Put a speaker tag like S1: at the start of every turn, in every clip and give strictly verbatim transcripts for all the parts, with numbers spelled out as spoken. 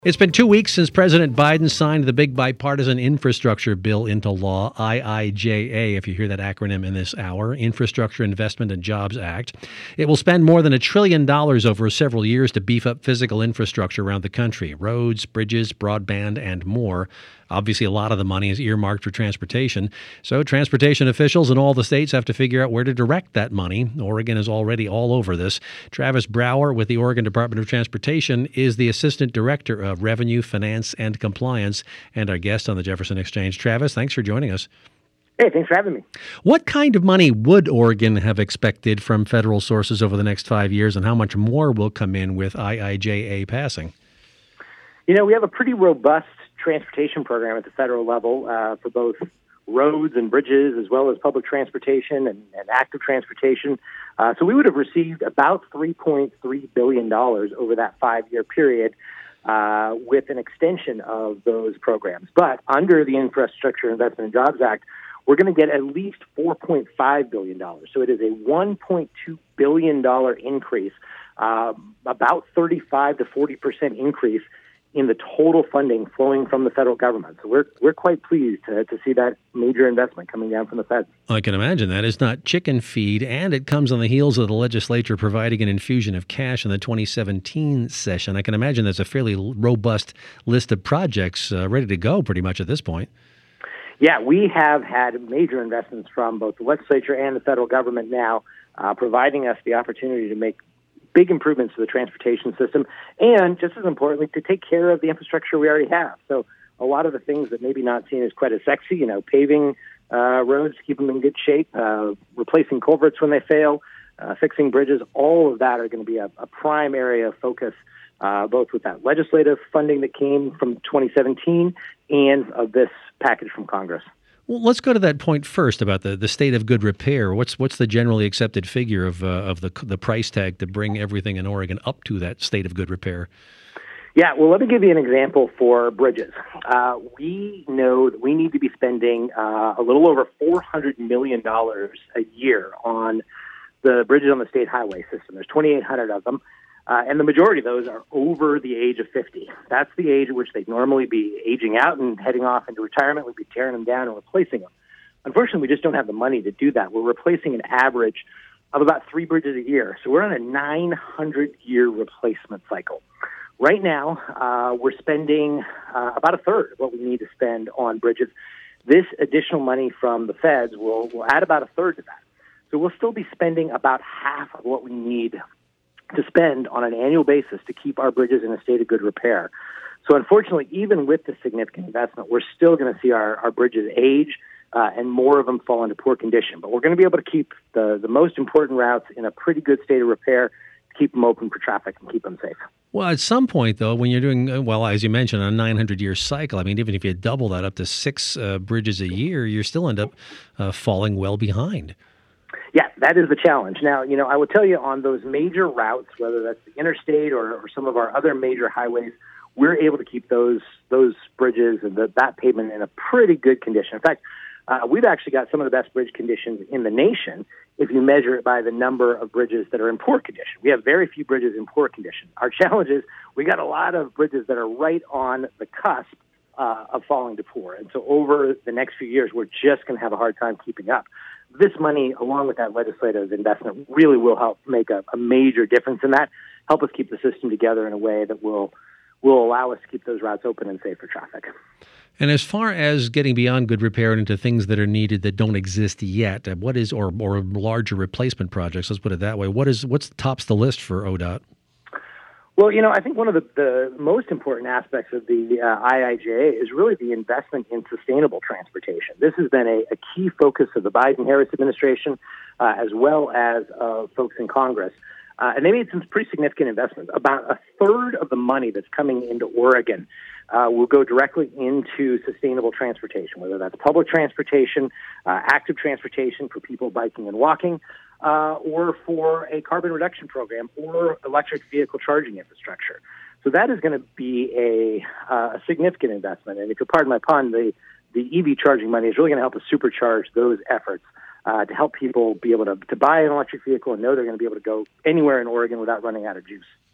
S1: It's been two weeks since President Biden signed the big bipartisan infrastructure bill into law, I I J A, if you hear that acronym in this hour, Infrastructure Investment and Jobs Act. It will spend more than a trillion dollars over several years to beef up physical infrastructure around the country, roads, bridges, broadband, and more. Obviously, a lot of the money is earmarked for transportation. So transportation officials in all the states have to figure out where to direct that money. Oregon is already all over this. Travis Brower with the Oregon Department of Transportation is the Assistant Director of Revenue, Finance, and Compliance, and our guest on the Jefferson Exchange. Travis, thanks for joining us.
S2: Hey, thanks for having me.
S1: What kind of money would Oregon have expected from federal sources over the next five years, and how much more will come in with I I J A passing?
S2: You know, we have a pretty robust transportation program at the federal level uh, for both roads and bridges, as well as public transportation and, and active transportation. Uh, so we would have received about three point three billion dollars over that five-year period uh, with an extension of those programs. But under the Infrastructure Investment and Jobs Act, we're going to get at least four point five billion dollars. So it is a one point two billion dollars increase, uh, about thirty-five to forty percent increase in the total funding flowing from the federal government. So we're we're quite pleased to, to see that major investment coming down from the feds.
S1: I can imagine that. It's not chicken feed, and it comes on the heels of the legislature providing an infusion of cash in the twenty seventeen session. I can imagine there's a fairly robust list of projects uh, ready to go pretty much at this point.
S2: Yeah, we have had major investments from both the legislature and the federal government now, uh, providing us the opportunity to make big improvements to the transportation system, and just as importantly, to take care of the infrastructure we already have. So a lot of the things that maybe not seen as quite as sexy, you know, paving uh, roads, keeping them in good shape, uh, replacing culverts when they fail, uh, fixing bridges, all of that are going to be a, a prime area of focus, uh, both with that legislative funding that came from twenty seventeen and of this package from Congress.
S1: Well, let's go to that point first about the, the state of good repair. What's what's the generally accepted figure of uh, of the the price tag to bring everything in Oregon up to that state of good repair?
S2: Yeah, well, let me give you an example for bridges. Uh, we know that we need to be spending uh, a little over four hundred million dollars a year on the bridges on the state highway system. There's twenty-eight hundred of them. Uh, and the majority of those are over the age of fifty. That's the age at which they'd normally be aging out and heading off into retirement. We'd be tearing them down and replacing them. Unfortunately, we just don't have the money to do that. We're replacing an average of about three bridges a year. So we're on a nine hundred year replacement cycle. Right now, uh, we're spending uh, about a third of what we need to spend on bridges. This additional money from the feds will, will add about a third to that. So we'll still be spending about half of what we need to spend on an annual basis to keep our bridges in a state of good repair. So unfortunately, even with the significant investment, we're still going to see our, our bridges age uh, and more of them fall into poor condition. But we're going to be able to keep the, the most important routes in a pretty good state of repair, to keep them open for traffic and keep them safe.
S1: Well, at some point, though, when you're doing, well, as you mentioned, a nine hundred year cycle, I mean, even if you double that up to six uh, bridges a year, you still end up uh, falling well behind.
S2: Yeah, that is the challenge. Now, you know, I will tell you on those major routes, whether that's the interstate or, or some of our other major highways, we're able to keep those those bridges and the, that pavement in a pretty good condition. In fact, uh, we've actually got some of the best bridge conditions in the nation if you measure it by the number of bridges that are in poor condition. We have very few bridges in poor condition. Our challenge is we got a lot of bridges that are right on the cusp uh, of falling to poor. And so over the next few years, we're just going to have a hard time keeping up. This money, along with that legislative investment, really will help make a, a major difference in that, help us keep the system together in a way that will will allow us to keep those routes open and safe for traffic.
S1: And as far as getting beyond good repair into things that are needed that don't exist yet, what is, or, or larger replacement projects, let's put it that way, what is what's tops the list for O D O T?
S2: Well, you know, I think one of the, the most important aspects of the uh, I I J A is really the investment in sustainable transportation. This has been a, a key focus of the Biden-Harris administration, uh, as well as uh, folks in Congress. Uh, and they made some pretty significant investments. About a third of the money that's coming into Oregon uh, will go directly into sustainable transportation, whether that's public transportation, uh, active transportation for people biking and walking, Uh, or for a carbon reduction program or electric vehicle charging infrastructure. So that is going to be a, uh, a significant investment. And if you'll pardon my pun, the, the E V charging money is really going to help us supercharge those efforts uh, to help people be able to, to buy an electric vehicle and know they're going to be able to go anywhere in Oregon without running out of juice.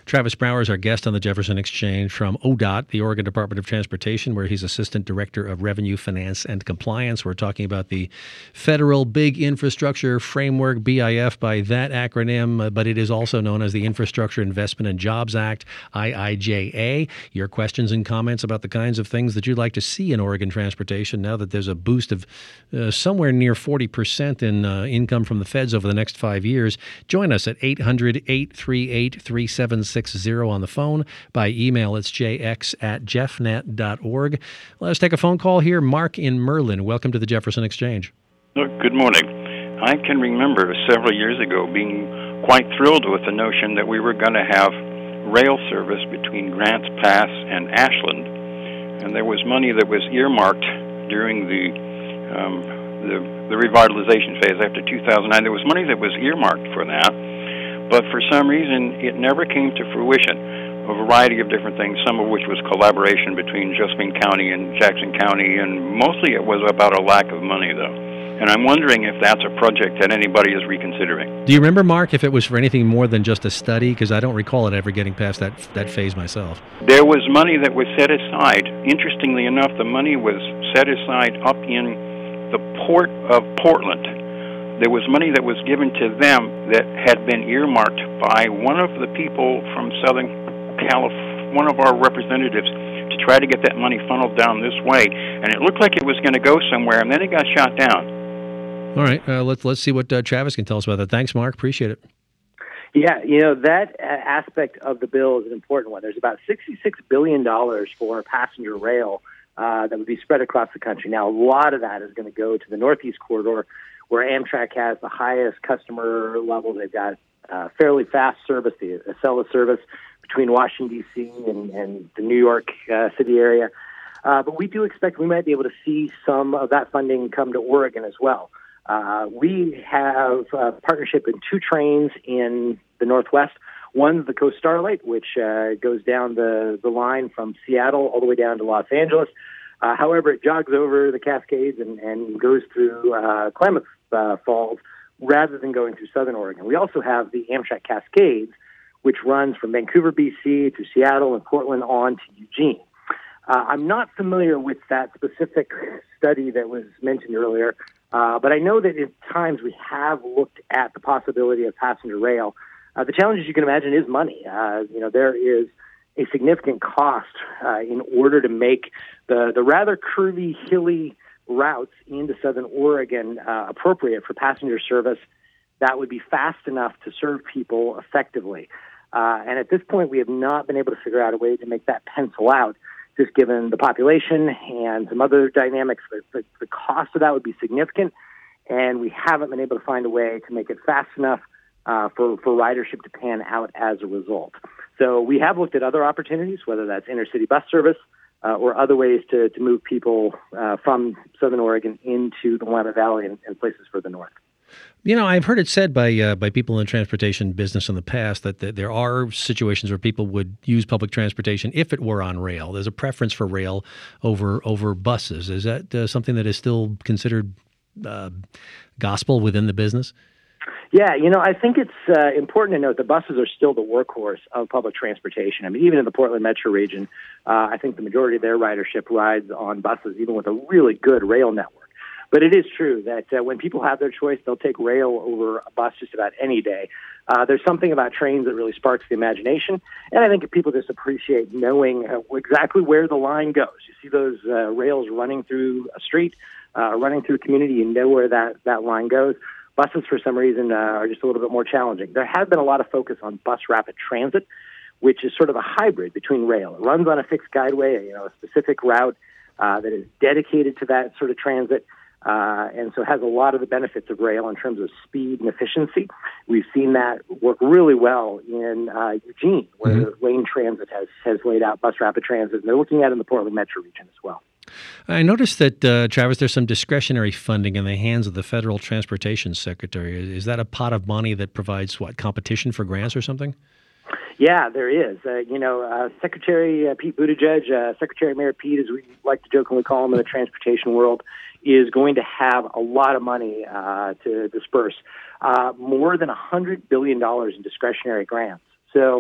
S1: Travis Brower is our guest on the Jefferson Exchange from O D O T, the Oregon Department of Transportation, where he's Assistant Director of Revenue, Finance, and Compliance. We're talking about the Federal Big Infrastructure Framework, B I F by that acronym, uh, but it is also known as the Infrastructure Investment and Jobs Act, I I J A. Your questions and comments about the kinds of things that you'd like to see in Oregon transportation now that there's a boost of uh, somewhere near forty percent in uh, income from the feds over the next five years. Join us at eight hundred, eight three eight, three seven six zero on the phone. By email, it's j x at jeffnet dot org. Let's take a phone call here. Mark in Merlin, welcome to the Jefferson Exchange.
S3: Look, good morning. I can remember several years ago being quite thrilled with the notion that we were going to have rail service between Grants Pass and Ashland. And there was money that was earmarked during the um, the, the revitalization phase after two thousand nine. There was money that was earmarked for that, but for some reason it never came to fruition. A variety of different things, some of which was collaboration between Josephine County and Jackson County, and mostly it was about a lack of money, though. And I'm wondering if that's a project that anybody is reconsidering.
S1: Do you remember, Mark, if it was for anything more than just a study? Because I don't recall it ever getting past that that phase myself.
S3: There was money that was set aside. Interestingly enough, the money was set aside up in the port of Portland. There was money that was given to them that had been earmarked by one of the people from Southern California, one of our representatives, to try to get that money funneled down this way. And it looked like it was going to go somewhere, and then it got shot down.
S1: All right, uh, let's let's see what uh, Travis can tell us about that. Thanks, Mark. Appreciate it.
S2: Yeah, you know, that uh, aspect of the bill is an important one. There's about sixty-six billion dollars for passenger rail uh, that would be spread across the country. Now, a lot of that is going to go to the Northeast Corridor, where Amtrak has the highest customer level. They've got uh, fairly fast service, the Acela service between Washington, D C and, and the New York uh, City area. Uh, but we do expect we might be able to see some of that funding come to Oregon as well. Uh, we have a partnership in two trains in the Northwest. One's the Coast Starlight, which uh, goes down the, the line from Seattle all the way down to Los Angeles. Uh, however, it jogs over the Cascades and, and goes through uh, Klamath uh, Falls rather than going through Southern Oregon. We also have the Amtrak Cascades, which runs from Vancouver, B C to Seattle and Portland on to Eugene. Uh, I'm not familiar with that specific study that was mentioned earlier, uh, but I know that at times we have looked at the possibility of passenger rail. Uh, the challenge, as you can imagine, is money. Uh, you know, there is a significant cost uh, in order to make the, the rather curvy, hilly routes into Southern Oregon uh, appropriate for passenger service that would be fast enough to serve people effectively. Uh, and at this point, we have not been able to figure out a way to make that pencil out, just given the population and some other dynamics. The, the, the cost of that would be significant, and we haven't been able to find a way to make it fast enough uh, for, for ridership to pan out as a result. So we have looked at other opportunities, whether that's intercity bus service uh, or other ways to, to move people uh, from Southern Oregon into the Willamette Valley and, and places further north.
S1: You know, I've heard it said by uh, by people in the transportation business in the past that, that there are situations where people would use public transportation if it were on rail. There's a preference for rail over over buses. Is that uh, something that is still considered uh, gospel within the business?
S2: Yeah, you know, I think it's uh, important to note that buses are still the workhorse of public transportation. I mean, even in the Portland metro region, uh, I think the majority of their ridership rides on buses, even with a really good rail network. But it is true that uh, when people have their choice, they'll take rail over a bus just about any day. Uh, there's something about trains that really sparks the imagination, and I think people just appreciate knowing uh, exactly where the line goes. You see those uh, rails running through a street, uh, running through a community, you know where that, that line goes. Buses, for some reason, uh, are just a little bit more challenging. There has been a lot of focus on bus rapid transit, which is sort of a hybrid between rail. It runs on a fixed guideway, you know, a specific route uh, that is dedicated to that sort of transit. Uh, and so it has a lot of the benefits of rail in terms of speed and efficiency. We've seen that work really well in uh, Eugene, where mm-hmm. Lane Transit has, has laid out bus rapid transit, and they're looking at it in the Portland metro region as well.
S1: I noticed that, uh, Travis, there's some discretionary funding in the hands of the Federal Transportation Secretary. Is that a pot of money that provides, what, competition for grants or something?
S2: Yeah, there is. Uh, you know, uh, Secretary uh, Pete Buttigieg, uh, Secretary Mayor Pete, as we like to jokingly call him in the transportation world, is going to have a lot of money uh, to disperse, uh, more than one hundred billion dollars in discretionary grants. So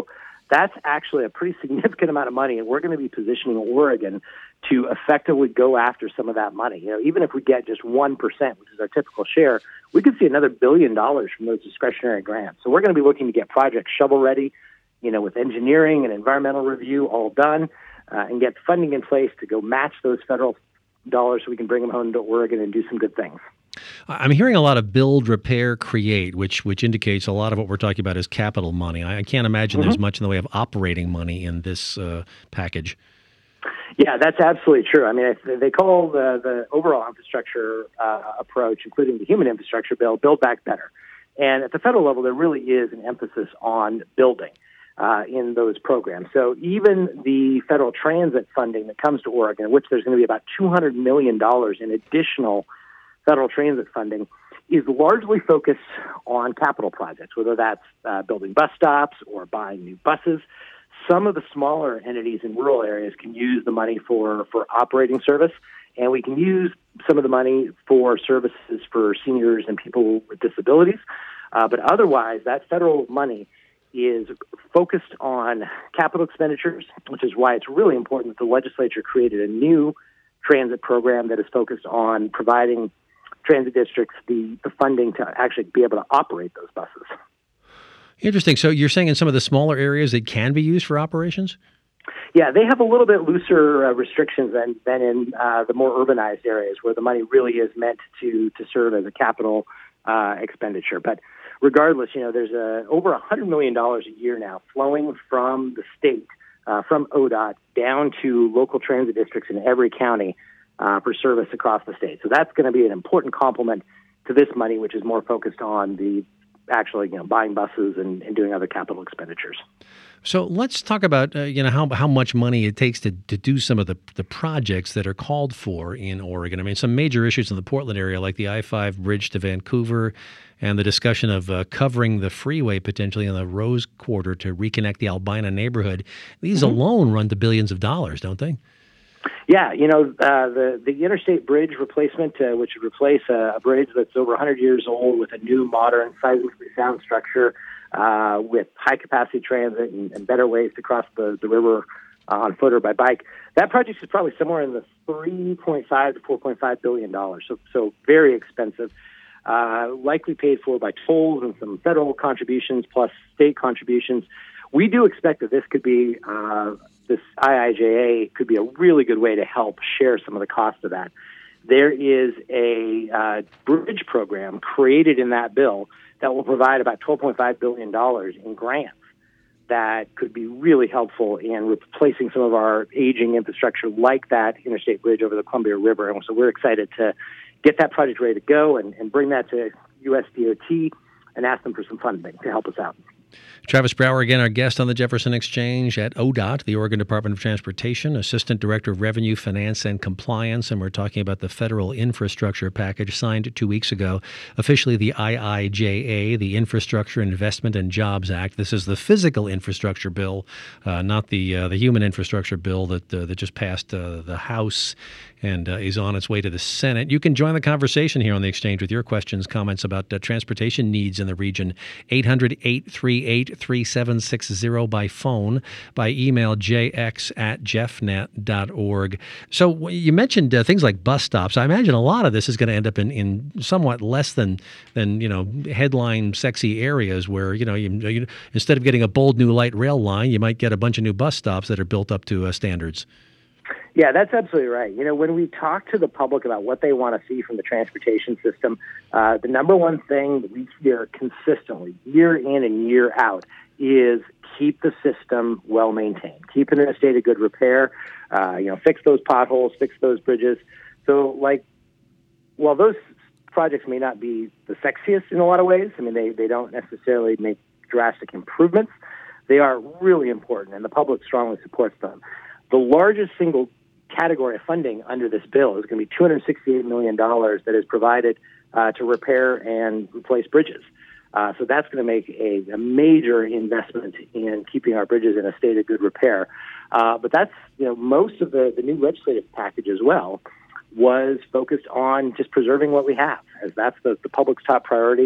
S2: That's actually a pretty significant amount of money, and we're going to be positioning Oregon to effectively go after some of that money. You know, even if we get just one percent, which is our typical share, we could see another billion dollars from those discretionary grants. So we're going to be looking to get projects shovel-ready, you know, with engineering and environmental review all done, uh, and get funding in place to go match those federal dollars so we can bring them home to Oregon and do some good things.
S1: I'm hearing a lot of build, repair, create, which which indicates a lot of what we're talking about is capital money. I, I can't imagine mm-hmm. there's much in the way of operating money in this uh, package.
S2: Yeah, that's absolutely true. I mean, they call the, the overall infrastructure uh, approach, including the human infrastructure bill, Build Back Better. And at the federal level, there really is an emphasis on building uh, in those programs. So even the federal transit funding that comes to Oregon, which there's going to be about two hundred million dollars in additional federal transit funding, is largely focused on capital projects, whether that's uh, building bus stops or buying new buses. Some of the smaller entities in rural areas can use the money for, for operating service, and we can use some of the money for services for seniors and people with disabilities. Uh, but otherwise, that federal money is focused on capital expenditures, which is why it's really important that the legislature created a new transit program that is focused on providing transit districts the, the funding to actually be able to operate those buses.
S1: Interesting. So you're saying in some of the smaller areas it can be used for operations?
S2: Yeah, they have a little bit looser uh, restrictions than, than in uh, the more urbanized areas where the money really is meant to, to serve as a capital uh, expenditure. But regardless, you know, there's a, over one hundred million dollars a year now flowing from the state, uh, from O D O T, down to local transit districts in every county Uh, for service across the state. So that's going to be an important complement to this money, which is more focused on the actually, you know, buying buses and, and doing other capital expenditures.
S1: So let's talk about, uh, you know, how how much money it takes to, to do some of the, the projects that are called for in Oregon. I mean, some major issues in the Portland area, like the I five bridge to Vancouver and the discussion of uh, covering the freeway potentially in the Rose Quarter to reconnect the Albina neighborhood. These mm-hmm. alone run to billions of dollars, don't they?
S2: Yeah, you know, uh, the, the interstate bridge replacement, uh, which would replace a, a bridge that's over one hundred years old with a new, modern, seismically sound structure uh, with high-capacity transit and, and better ways to cross the, the river uh, on foot or by bike. That project is probably somewhere in the three point five to four point five billion dollars, so, so very expensive, uh, likely paid for by tolls and some federal contributions plus state contributions. We do expect that this could be uh, this I I J A could be a really good way to help share some of the cost of that. There is a uh, bridge program created in that bill that will provide about twelve point five billion dollars in grants that could be really helpful in replacing some of our aging infrastructure like that interstate bridge over the Columbia River. And so we're excited to get that project ready to go and, and bring that to U S D O T and ask them for some funding to help us out.
S1: Travis Brower, again, our guest on the Jefferson Exchange at O D O T, the Oregon Department of Transportation, Assistant Director of Revenue, Finance, and Compliance. And we're talking about the federal infrastructure package signed two weeks ago, officially the I I J A, the Infrastructure Investment and Jobs Act. This is the physical infrastructure bill, uh, not the uh, the human infrastructure bill that uh, that just passed uh, the House and uh, is on its way to the Senate. You can join the conversation here on the Exchange with your questions, comments about uh, transportation needs in the region. eight hundred, eight three eight, three seven six zero by phone, by email jx at jeffnet dot org. So you mentioned uh, things like bus stops. I imagine a lot of this is going to end up in, in somewhat less than, than you know, headline sexy areas where, you know, you, you, instead of getting a bold new light rail line, you might get a bunch of new bus stops that are built up to uh, standards.
S2: Yeah, that's absolutely right. You know, when we talk to the public about what they want to see from the transportation system, uh, the number one thing that we hear consistently, year in and year out, is keep the system well maintained, keep it in a state of good repair, uh, you know, fix those potholes, fix those bridges. So, like, while those projects may not be the sexiest in a lot of ways, I mean, they, they don't necessarily make drastic improvements, they are really important, and the public strongly supports them. The largest single category of funding under this bill is going to be two hundred sixty-eight million dollars that is provided uh, to repair and replace bridges. Uh, so that's going to make a, a major investment in keeping our bridges in a state of good repair. Uh, but that's, you know, most of the, the new legislative package as well was focused on just preserving what we have, as that's the, the public's top priority.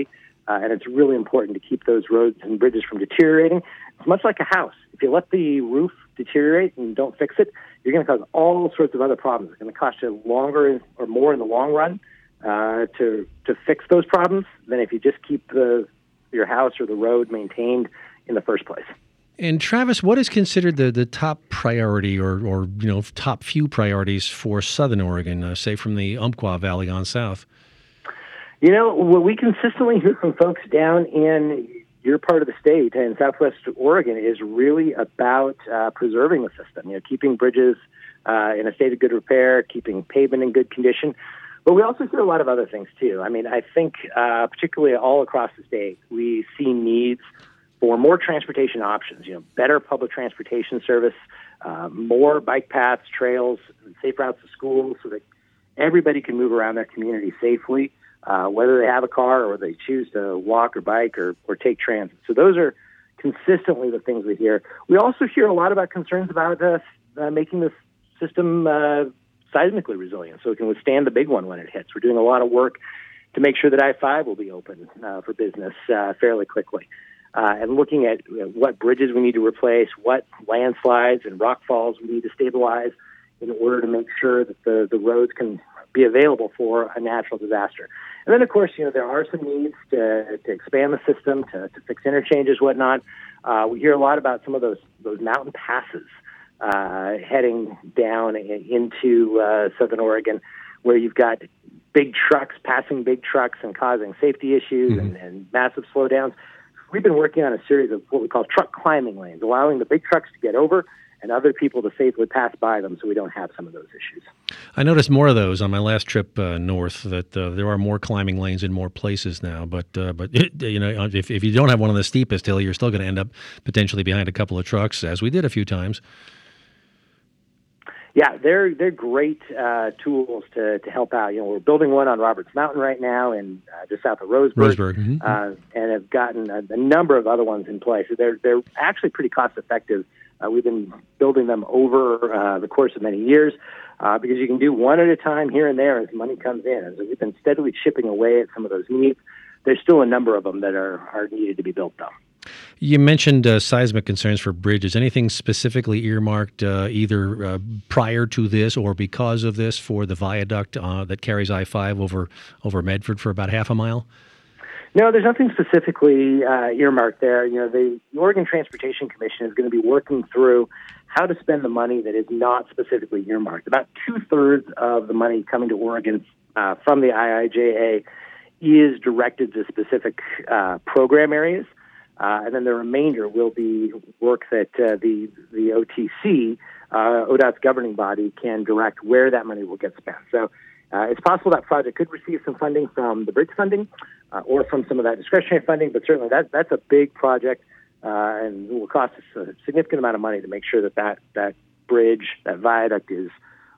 S2: uh, and it's really important to keep those roads and bridges from deteriorating. It's much like a house. If you let the roof deteriorate and don't fix it, you're going to cause all sorts of other problems. It's going to cost you longer or more in the long run uh, to to fix those problems than if you just keep the your house or the road maintained in the first place.
S1: And Travis, what is considered the, the top priority or, or you know top few priorities for Southern Oregon, uh, say from the Umpqua Valley on south?
S2: You know, what we consistently hear from folks down in your part of the state and Southwest Oregon is really about uh, preserving the system, you know, keeping bridges uh, in a state of good repair, keeping pavement in good condition. But we also hear a lot of other things, too. I mean, I think uh, particularly all across the state, we see needs for more transportation options, you know, better public transportation service, uh, more bike paths, trails, safe routes to schools so that everybody can move around their community safely, uh, whether they have a car or they choose to walk or bike or, or take transit. So those are consistently the things we hear. We also hear a lot about concerns about uh, uh, making this system uh, seismically resilient so it can withstand the big one when it hits. We're doing a lot of work to make sure that I five will be open uh, for business uh, fairly quickly. Uh, and looking at you know, what bridges we need to replace, what landslides and rock falls we need to stabilize in order to make sure that the, the roads can be available for a natural disaster. And then, of course, you know, there are some needs to, to expand the system, to, to fix interchanges, whatnot. Uh, we hear a lot about some of those, those mountain passes uh, heading down into uh, Southern Oregon, where you've got big trucks passing big trucks and causing safety issues mm-hmm. and, and massive slowdowns. We've been working on a series of what we call truck climbing lanes, allowing the big trucks to get over and other people to safely pass by them so we don't have some of those issues.
S1: I noticed more of those on my last trip uh, north, that uh, there are more climbing lanes in more places now. But, uh, but it, you know, if, if you don't have one on the steepest hill, you're still going to end up potentially behind a couple of trucks, as we did a few times.
S2: Yeah, they're they're great uh, tools to, to help out. You know, we're building one on Roberts Mountain right now, and uh, just south of Roseburg,
S1: Roseburg. Mm-hmm.
S2: uh, and have gotten a, a number of other ones in place. They're they're actually pretty cost effective. Uh, we've been building them over uh, the course of many years uh, because you can do one at a time here and there as money comes in. And so we've been steadily chipping away at some of those needs. There's still a number of them that are, are needed to be built though.
S1: You mentioned uh, seismic concerns for bridges. Anything specifically earmarked uh, either uh, prior to this or because of this for the viaduct uh, that carries I five over over Medford for about half a mile?
S2: No, there's nothing specifically uh, earmarked there. You know, the Oregon Transportation Commission is going to be working through how to spend the money that is not specifically earmarked. About two-thirds of the money coming to Oregon uh, from the I I J A is directed to specific uh, program areas. Uh, and then the remainder will be work that uh, the the O T C, uh, O D O T's governing body, can direct where that money will get spent. So uh, it's possible that project could receive some funding from the bridge funding uh, or from some of that discretionary funding, but certainly that that's a big project uh, and will cost us a significant amount of money to make sure that that, that bridge, that viaduct is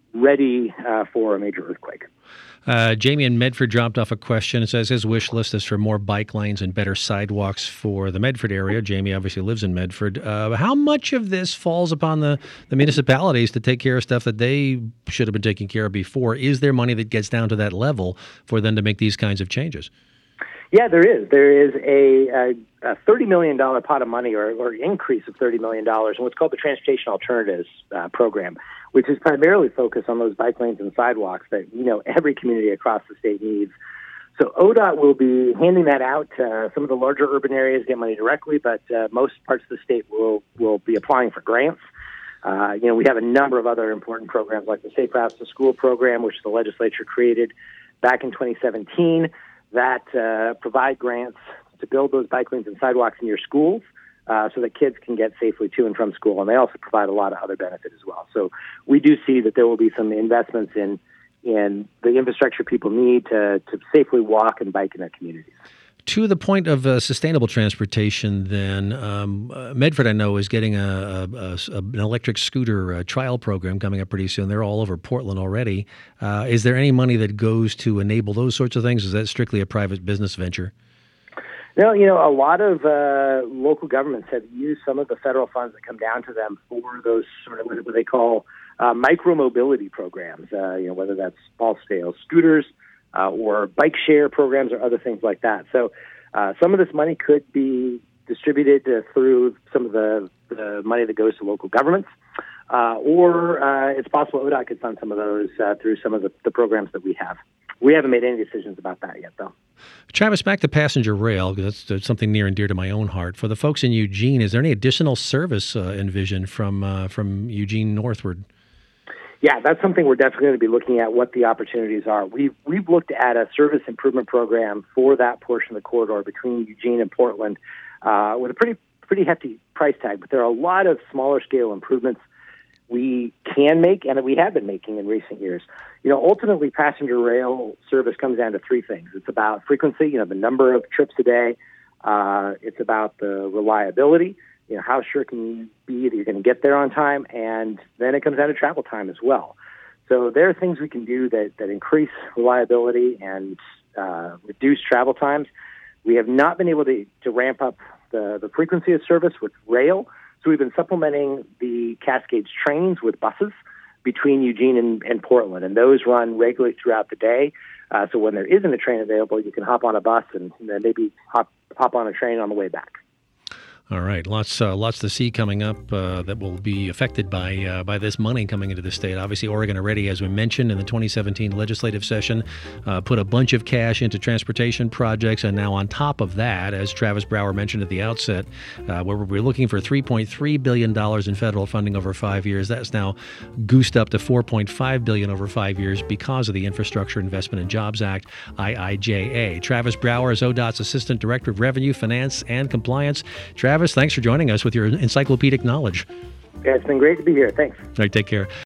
S2: ready uh, for a major earthquake.
S1: Uh, Jamie in Medford dropped off a question. It says his wish list is for more bike lanes and better sidewalks for the Medford area. Jamie obviously lives in Medford. Uh, how much of this falls upon the, the municipalities to take care of stuff that they should have been taking care of before? Is there money that gets down to that level for them to make these kinds of changes?
S2: Yeah, there is. There is a, a, a thirty million dollars pot of money or, or increase of thirty million dollars in what's called the Transportation Alternatives uh, Program, which is primarily focused on those bike lanes and sidewalks that, you know, every community across the state needs. So O D O T will be handing that out. Uh, some of the larger urban areas get money directly, but uh, most parts of the state will, will be applying for grants. Uh, you know, we have a number of other important programs like the Safe Routes to School program, which the legislature created back in twenty seventeen, that uh, provide grants to build those bike lanes and sidewalks in your schools uh, so that kids can get safely to and from school. And they also provide a lot of other benefit as well. So we do see that there will be some investments in in the infrastructure people need to, to safely walk and bike in their communities.
S1: To the point of uh, sustainable transportation, then, um, uh, Medford, I know, is getting a, a, a, an electric scooter uh, trial program coming up pretty soon. They're all over Portland already. Uh, is there any money that goes to enable those sorts of things? Is that strictly a private business venture?
S2: No, you know, a lot of uh, local governments have used some of the federal funds that come down to them for those sort of what they call uh, micro-mobility programs, uh, you know, whether that's small-scale scooters, Uh, or bike share programs or other things like that. So Uh, some of this money could be distributed uh, through some of the, the money that goes to local governments, uh, or uh, it's possible O D O T could fund some of those uh, through some of the, the programs that we have. We haven't made any decisions about that yet, though.
S1: Travis, back to passenger rail, that's, that's something near and dear to my own heart. For the folks in Eugene, is there any additional service uh, envisioned from uh, from Eugene northward?
S2: Yeah, that's something we're definitely going to be looking at, what the opportunities are. We've, we've looked at a service improvement program for that portion of the corridor between Eugene and Portland uh, with a pretty pretty hefty price tag. But there are a lot of smaller scale improvements we can make and that we have been making in recent years. You know, ultimately, passenger rail service comes down to three things. It's about frequency, you know, the number of trips a day. Uh, it's about the reliability. You know, how sure can you be that you're going to get there on time? And then it comes down to travel time as well. So there are things we can do that, that increase reliability and uh, reduce travel times. We have not been able to, to ramp up the, the frequency of service with rail. So we've been supplementing the Cascades trains with buses between Eugene and, and Portland. And those run regularly throughout the day. Uh, so when there isn't a train available, you can hop on a bus and, and then maybe hop, hop on a train on the way back.
S1: All right, lots, uh, lots to see coming up uh, that will be affected by uh, by this money coming into the state. Obviously, Oregon already, as we mentioned in the twenty seventeen legislative session, uh, put a bunch of cash into transportation projects, and now on top of that, as Travis Brower mentioned at the outset, uh, where we're looking for three point three billion dollars in federal funding over five years. That's now goosed up to four point five billion dollars over five years because of the Infrastructure Investment and Jobs Act, I I J A. Travis Brower is O D O T's Assistant Director of Revenue, Finance, and Compliance. Travis, thanks for joining us with your encyclopedic knowledge.
S2: Yeah, it's been great to be here. Thanks.
S1: All right, take care.